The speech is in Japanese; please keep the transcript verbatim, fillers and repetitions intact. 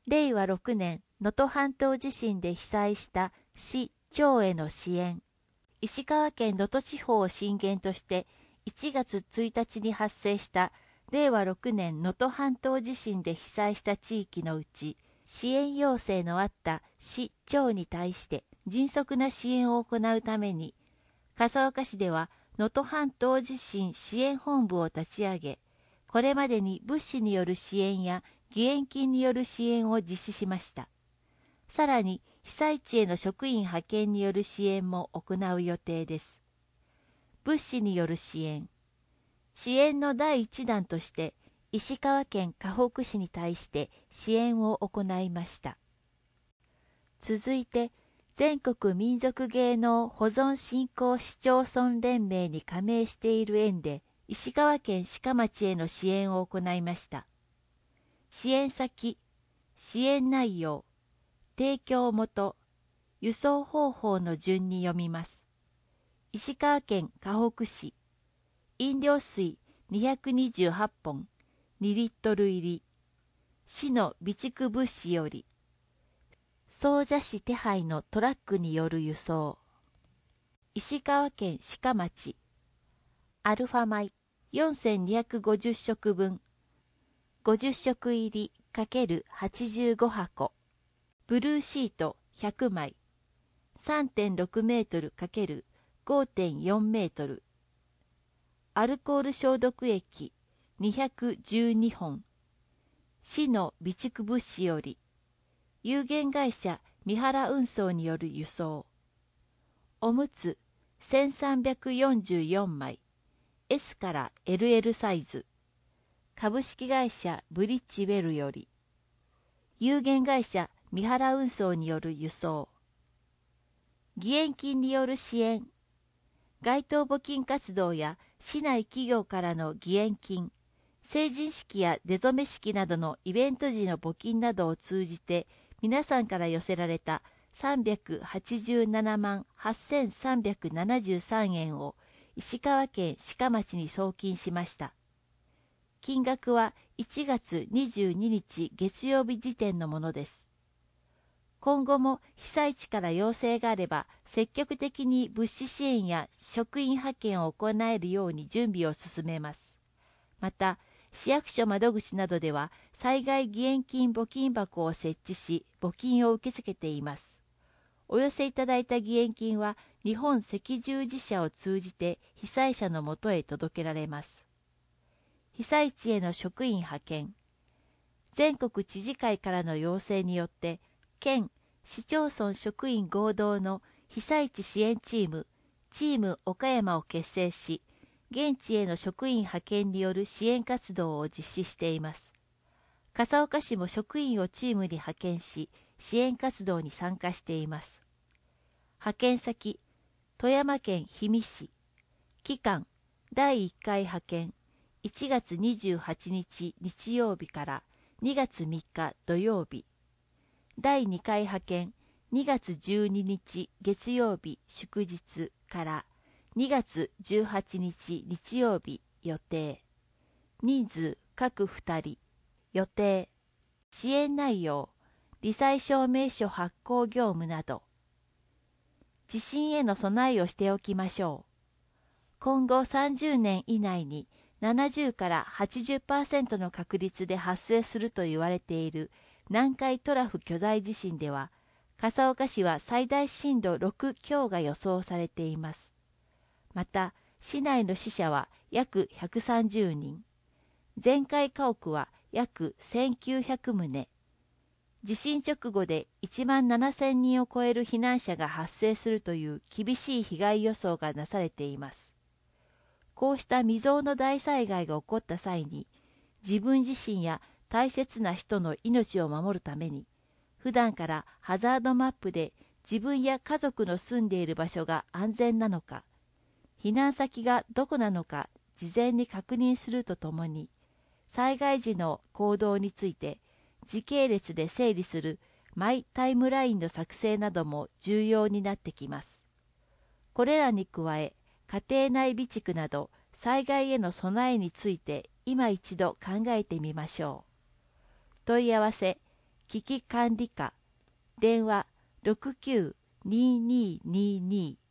れいわろくねん能登半島地震で被災した市町への支援。石川県能登地方を震源としていちがつついたちに発生したれいわろくねん能登半島地震で被災した地域のうち、支援要請のあった市町に対して迅速な支援を行うために、笠岡市では能登半島地震支援本部を立ち上げ、これまでに物資による支援や義援金による支援を実施しました。さらに被災地への職員派遣による支援も行う予定です。物資による支援。支援のだいいちだんとして石川県かほく市に対して支援を行いました。続いて、全国民族芸能保存振興市町村連盟に加盟している園で、石川県志賀町への支援を行いました。支援先、支援内容、提供元、輸送方法の順に読みます。石川県かほく市、飲料水にひゃくにじゅうはっぽん、にリットル入り、市の備蓄物資より、総社市手配のトラックによる輸送。石川県志賀町、アルファ米よんせんにひゃくごじゅっしょくぶん、ごじゅっしょく入り ×はちじゅうごはこ、ブルーシートひゃくまい、さんてんろくメートル ×ごてんよんメートル、アルコール消毒液にひゃくじゅうにほん、市の備蓄物資より、有限会社三原運送による輸送。おむつせんさんびゃくよんじゅうよんまい、エス から エルエル サイズ。株式会社ブリッジウェルより、有限会社三原運送による輸送。義援金による支援。街頭募金活動や市内企業からの義援金、成人式や出初め式などのイベント時の募金などを通じて皆さんから寄せられたさんびゃくはちじゅうななまんはっせんさんびゃくななじゅうさんえんを石川県志賀町に送金しました。金額はいちがつにじゅうににち月曜日時点のものです。今後も被災地から要請があれば積極的に物資支援や職員派遣を行えるように準備を進めます。また、市役所窓口などでは災害義援金募金箱を設置し募金を受け付けています。お寄せいただいた義援金は日本赤十字社を通じて被災者のもとへ届けられます。被災地への職員派遣。全国知事会からの要請によって県、市町村職員合同の被災地支援チーム、チーム岡山を結成し、現地への職員派遣による支援活動を実施しています。笠岡市も職員をチームに派遣し、支援活動に参加しています。派遣先、富山県氷見市。期間、だいいっかい派遣、いちがつにじゅうはちにち日曜日からにがつみっか土曜日。だいにかい派遣、にがつじゅうににち月曜日祝日からにがつじゅうはちにち日曜日予定。人数各ふたり。予定。支援内容、罹災証明書発行業務など。地震への備えをしておきましょう。今後さんじゅうねん以内にななじゅうからはちじゅっパーセントの確率で発生すると言われている南海トラフ巨大地震では、笠岡市は最大震度ろくきょうが予想されています。また、市内の死者は約ひゃくさんじゅうにん、全壊家屋は約せんきゅうひゃくとう、地震直後でいちまんななせんにんを超える避難者が発生するという厳しい被害予想がなされています。こうした未曾有の大災害が起こった際に、自分自身や大切な人の命を守るために、普段からハザードマップで自分や家族の住んでいる場所が安全なのか、避難先がどこなのか事前に確認するとともに、災害時の行動について時系列で整理するマイタイムラインの作成なども重要になってきます。これらに加え、家庭内備蓄など災害への備えについて今一度考えてみましょう。問い合わせ、 危機管理課電話 ろくきゅうにーにーにーにー